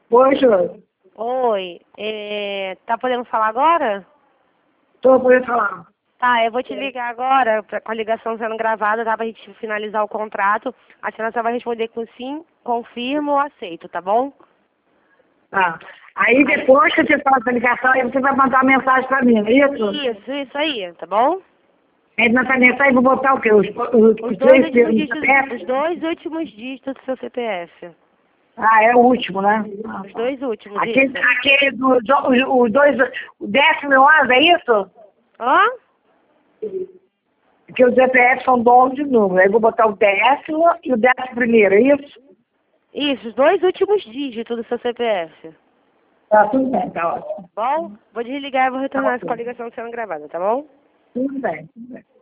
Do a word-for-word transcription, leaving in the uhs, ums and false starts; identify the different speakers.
Speaker 1: Oi, Jô.
Speaker 2: Oi, é, tá podendo falar agora?
Speaker 1: Tô podendo falar.
Speaker 2: Tá, eu vou te ligar agora, pra, com a ligação sendo gravada, tá? Pra gente finalizar o contrato. A senhora só vai responder com sim, confirmo ou aceito, tá bom?
Speaker 1: Tá. Aí depois que você faz a ligação, aí você vai mandar uma mensagem pra mim, não é isso?
Speaker 2: Isso, isso aí, tá bom?
Speaker 1: Aí nessa mensagem eu vou botar o quê? Os, os,
Speaker 2: Os
Speaker 1: os
Speaker 2: dois
Speaker 1: três
Speaker 2: últimos
Speaker 1: termos do
Speaker 2: dígitos,
Speaker 1: C P F?
Speaker 2: os dois últimos dígitos do seu C P F.
Speaker 1: Ah, é o último, né? Ah,
Speaker 2: Os
Speaker 1: tá.
Speaker 2: dois últimos,
Speaker 1: Aquele,
Speaker 2: isso.
Speaker 1: aquele do, do, os, os dois, o décimo e o onze, é isso?
Speaker 2: Hã?
Speaker 1: Porque os C P F são doze de número. Aí eu vou botar o décimo e o décimo primeiro, é isso?
Speaker 2: Isso, os dois últimos dígitos do seu C P F.
Speaker 1: Tá, tudo bem, tá ótimo.
Speaker 2: Bom? Vou desligar e vou
Speaker 1: Tá
Speaker 2: retornar com a
Speaker 1: ok.
Speaker 2: ligação sendo gravada, tá bom?
Speaker 1: Tudo bem, tudo bem.